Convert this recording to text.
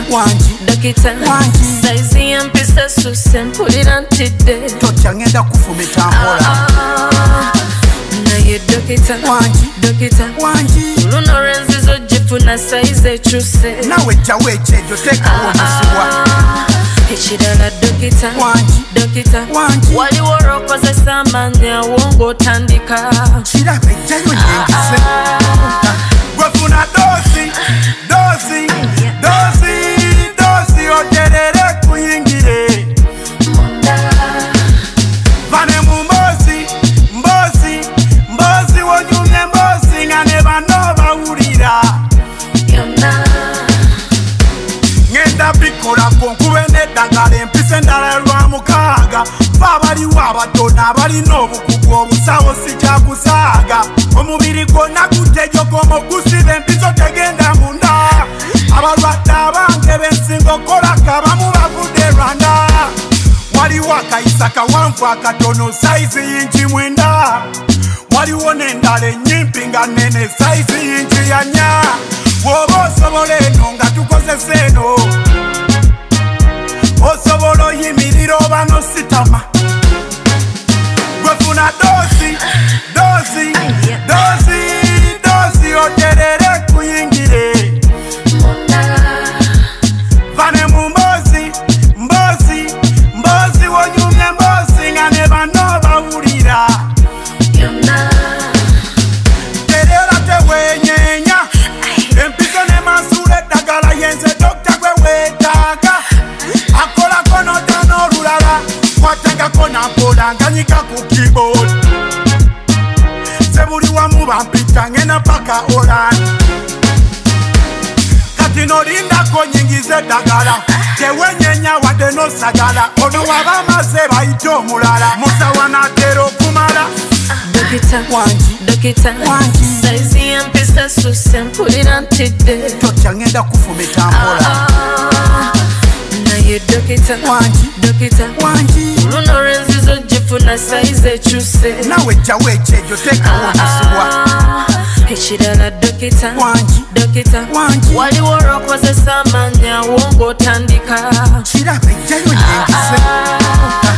dokita saizi yampisa susse mpulira ntidde totya ngenda kufumita mpola naye dokita luno lwenzizo gifuna saizi ekyuse nawe jjawo ekyejo teekawo omusuwa ekirala dokita waliwo olw'okozesa amaanyi awo ng'otandika kiraba ejjayo nyingize gwefuna doozi oterere kuyingire vane mu mbozi wonyumye mbozi nga ne bano bawulira ngenda bikolako nkube n'eddagala empisa endala lwa mukaaga fa baliwo abatono abalina obukugu obusawo sikyakusaaga omubiri gwonna gutejogomo gusiba empiso tegenda munda abalwadde abange b'ensinga okolaka abamu bavudde Rwanda waliwo akayisa kawanvu akatono saizi yingi 9 waliwo n'endala ennyimpi nga nene saizi yingi 4 bw'oba osobola eno nga tukozesa eno osobola oyimirira oba nositama gwefuna doozi oterere kuyingire vane mu mbozi wonyumye mbozi nga ne bano bawulira terera tewenyenya empiso ne mansula eddagala yenze dokita gwe weetaaga akolako notana olulala kwatangako nampola nganyika ku keyboard sebuli wamu bampita ngena paka olani kati nolindako nyingize eddagala tewenyenya wadde nosagala ono waba amaze bayite omulala musawa natera okumala dokita saizi yampisa susse mpulira ntidde totya ngenda kufumita mpola naye dokita luno lwenzizo gifuna saizi ekyuse nawe jjawo ekyejo teekawo omusuwa ekirala dokita waliwo olw'okozesa amaanyi awo ng'otandika kiraba ejjayo nyingize